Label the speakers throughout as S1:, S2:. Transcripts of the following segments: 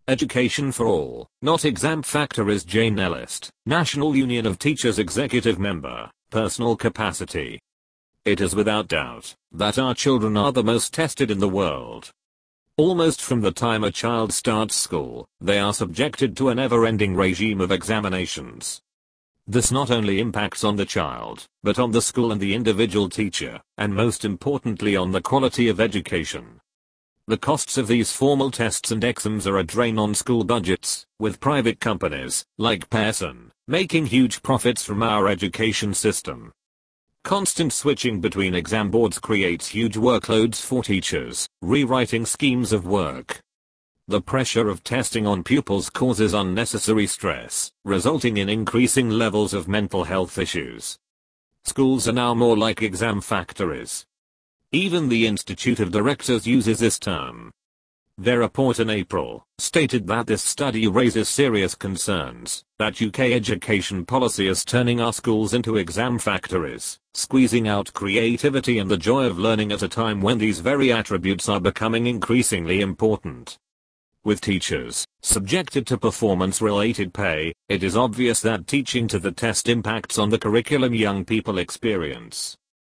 S1: Education for all, not exam factories. Jane Ellist, National Union of Teachers Executive Member, Personal Capacity. It is without doubt that our children are the most tested in the world. Almost from the time a child starts school, they are subjected to a never-ending regime of examinations. This not only impacts on the child, but on the school and the individual teacher, and most importantly on the quality of education. The costs of these formal tests and exams are a drain on school budgets, with private companies, like Pearson, making huge profits from our education system. Constant switching between exam boards creates huge workloads for teachers, rewriting schemes of work. The pressure of testing on pupils causes unnecessary stress, resulting in increasing levels of mental health issues. Schools are now more like exam factories. Even the Institute of Directors uses this term. Their report in April stated that this study raises serious concerns that UK education policy is turning our schools into exam factories, squeezing out creativity and the joy of learning at a time when these very attributes are becoming increasingly important. With teachers subjected to performance-related pay, it is obvious that teaching to the test impacts on the curriculum young people experience.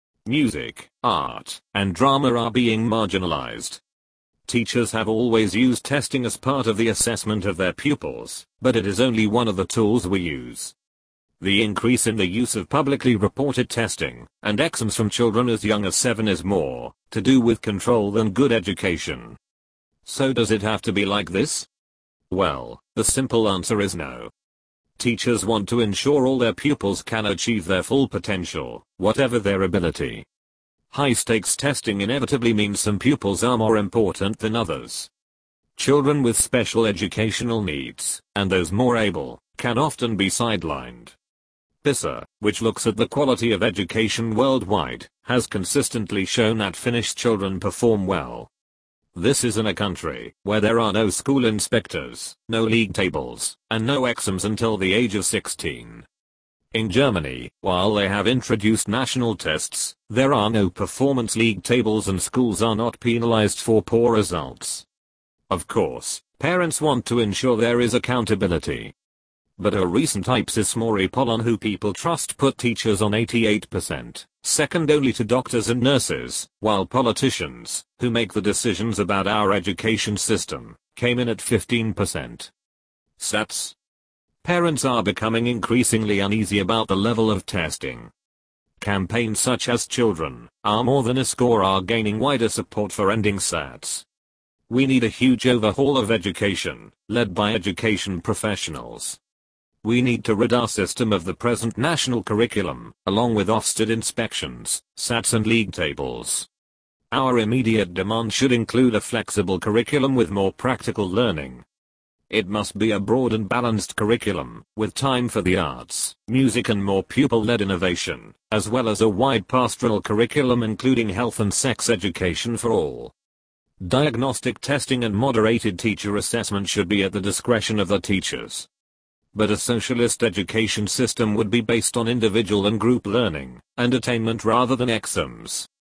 S1: Music, art, and drama are being marginalized. Teachers have always used testing as part of the assessment of their pupils, but it is only one of the tools we use. The increase in the use of publicly reported testing and exams from children as young as 7 is more to do with control than good education. So does it have to be like this? Well, the simple answer is no. Teachers want to ensure all their pupils can achieve their full potential, whatever their ability. High-stakes testing inevitably means some pupils are more important than others. Children with special educational needs, and those more able, can often be sidelined. PISA, which looks at the quality of education worldwide, has consistently shown that Finnish children perform well. This is in a country where there are no school inspectors, no league tables, and no exams until the age of 16. In Germany, while they have introduced national tests, there are no performance league tables and schools are not penalized for poor results. Of course, parents want to ensure there is accountability. But a recent IPSOS report on who people trust put teachers on 88%, second only to doctors and nurses, while politicians, who make the decisions about our education system, came in at 15%. Stats. Parents are becoming increasingly uneasy about the level of testing. Campaigns such as Children Are More Than a Score are gaining wider support for ending SATs. We need a huge overhaul of education, led by education professionals. We need to rid our system of the present national curriculum, along with Ofsted inspections, SATs and league tables. Our immediate demand should include a flexible curriculum with more practical learning. It must be a broad and balanced curriculum, with time for the arts, music and more pupil-led innovation, as well as a wide pastoral curriculum including health and sex education for all. Diagnostic testing and moderated teacher assessment should be at the discretion of the teachers. But a socialist education system would be based on individual and group learning and attainment rather than exams.